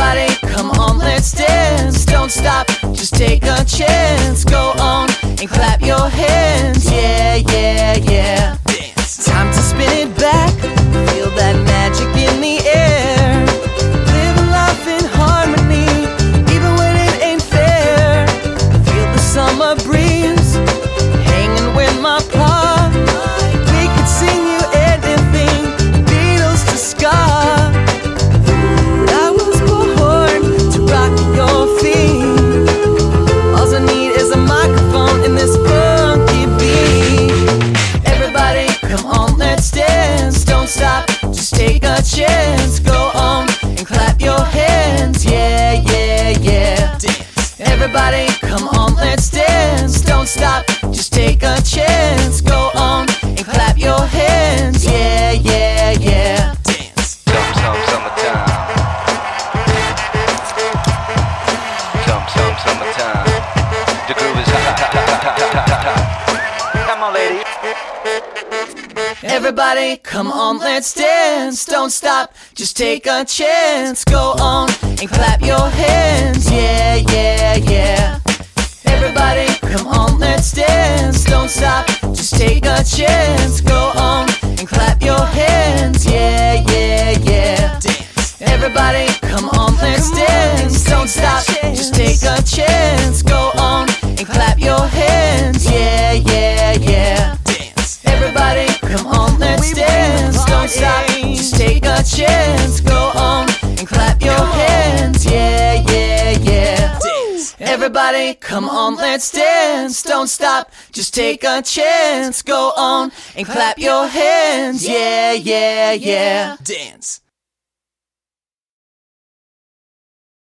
Everybody, come on, let's dance. Don't stop, just take a chance. Go on and clap your hands. Yeah, yeah, yeah. Dance. Time to spin it back. Feel that magic in the air. Live a life in harmony, even when it ain't fair. Feel the summer breeze hanging with my paw. We could sing you anything, Beatles to ska. I was born to rock your feet. All I need is a microphone and this funky beat. Everybody, come on, let's dance. Don't stop, just take a chance. Go on and clap your hands. Yeah, yeah, yeah. Dance. Everybody, come on, let's dance. Don't stop, just take a chance. Go on and clap your hands. Yeah, yeah, yeah. Dance. Summertime. Summertime. The groove is hot. Come on, lady. Everybody, come on, let's dance. Don't stop, just take a chance. Go on and clap your hands. Yeah, yeah, yeah. Everybody, come on, let's dance. Don't stop, just take a chance. Go on and clap your hands. Yeah, yeah, yeah. Dance. Everybody, come on, let's dance. Don't stop, just take a chance. Go on and clap your hands. Yeah, yeah, yeah. Dance. Everybody, come on, let's dance. Don't stop, just take a chance. Go on and clap your hands. Yeah, yeah, yeah. Dance. Everybody, come on, let's dance. Don't stop, just take a chance. Go on and clap your hands. Yeah, yeah, yeah. Dance.